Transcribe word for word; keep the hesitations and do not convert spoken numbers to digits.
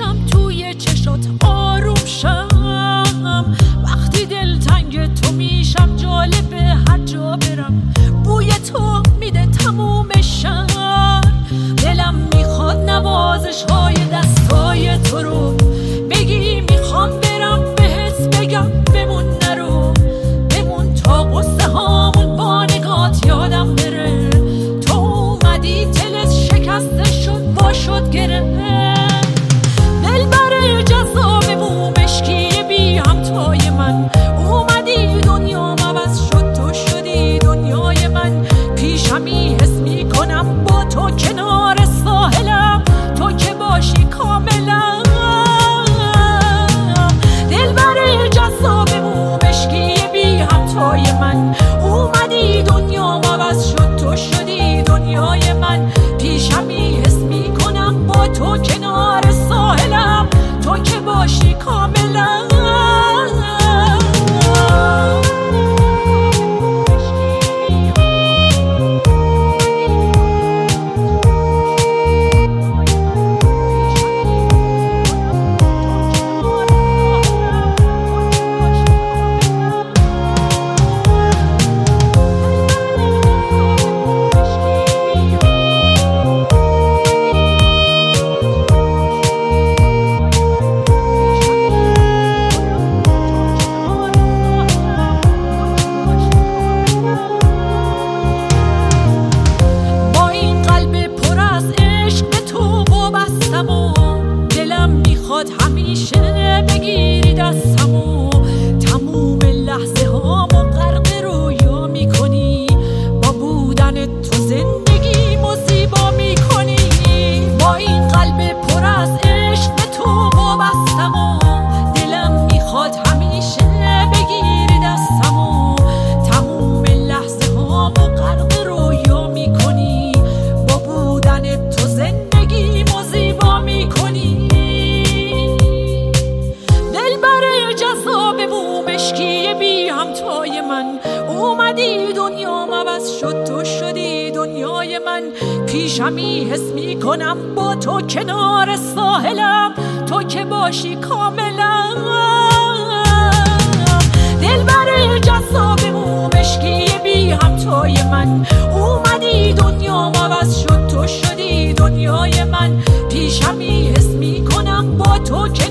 بکشم توی چشات آروم شم. وقتی دلتنگ تو میشم جالبه هر جا برم بوی تو میده تموم شهر. دلم میخواد نوازش های دستای تو رو بگی، میخوام برم بهت بگم بمون نرو، بمون تا قصه هامون با نگات یادم بره. تو اومدی دلت شکسته شد با شد گره، دلبر جذاب مومشکی بی همتای من. اومدی دنیا عوض شد تو شدی دنیای من. پیشمی حس میکنم با تو کنار ساحلم، تو که باشی کاملا. دلبر جذاب مومشکی بی همتای من. اومدی دنیا عوض شد تو شدی دنیای من. پیشمی حس میکنم با تو کنار ساحلم، تو که باشی کاملا. همیشه بگیری دستمو، تموم لحظه هامو غرق رویا میکنی. با بودن تو زندگیمو زیبا میکنی. با این قلب پر از عشق به تو وابستمو، دلم میخواد همیشه بگیری دستمو، تموم لحظه هامو غرق رویا میکنی. با بودن تو زندگیمو زیبا میکنی. مومشکی بی همتای من. اومدی دنیا عوض شد تو شدی دنیای من. پیشمی حس میکنم با تو کنار ساحلم، تو که باشی کاملا. دلبر جذاب مومشکی بی همتای من. اومدی دنیا عوض شد تو شدی دنیای من. پیشمی حس میکنم با تو